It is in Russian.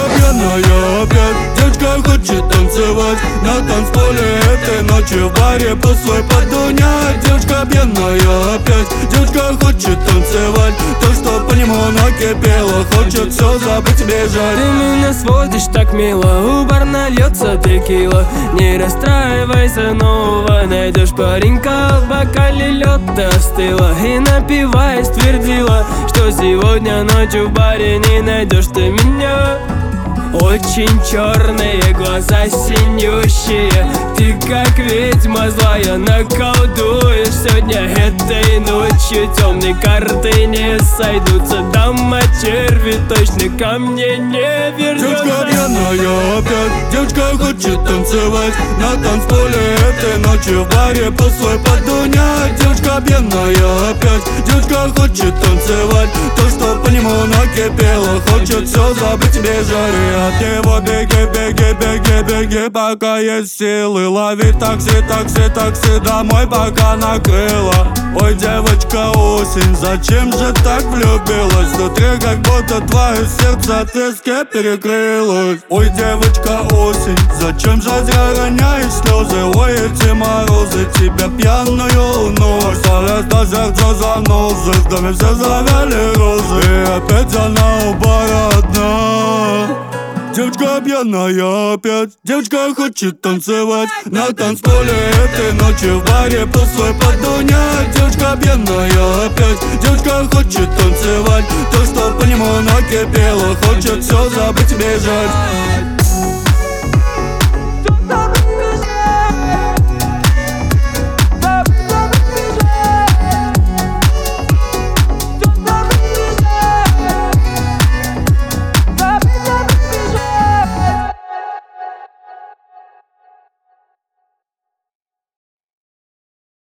пьяная опять, девочка хочет танцевать на танцполе этой ночью в баре пустой подунять. Девочка пьяная опять, девочка хочет танцевать. То, что по нему накипело, хочет все забыть, бежать. Ты меня сводишь так мило, у бар нальется текила. Не расстраивайся, нового найдешь паренька. В бокале лед остыла и напиваясь твердила, что сегодня ночью в баре не найдешь ты меня. Очень черные глаза синющие, ты как ведьма злая наколдуешь сегодня этой ночью. Темные карты не сойдутся, дама черви точно ко мне не вернется. Девочка пьяная опять, девочка хочет танцевать на танцполе этой ночью в баре пустой подунять. Девочка пьяная опять, девочка хочет танцевать. То, что по нему накипело, хочет все забыть, бежать. От него беги, беги, беги, беги, пока есть силы. Лови такси, такси, такси домой, пока накрыло. Ой, девочка, осень, зачем же так влюбилась? Внутри как будто твое сердце от виски перекрылось. Ой, девочка, осень, зачем же зря роняешь слезы? Ой, эти морозы, тебя пьяную ночь. Ставят на сердце занозы, в доме все завяли розы. И опять она у бара одна. Девочка пьяная опять, девочка хочет танцевать на танцполе этой ночью в баре пустой подунять. Девочка пьяная опять, девочка хочет танцевать. То, что по нему накипело, хочет все забыть, бежать.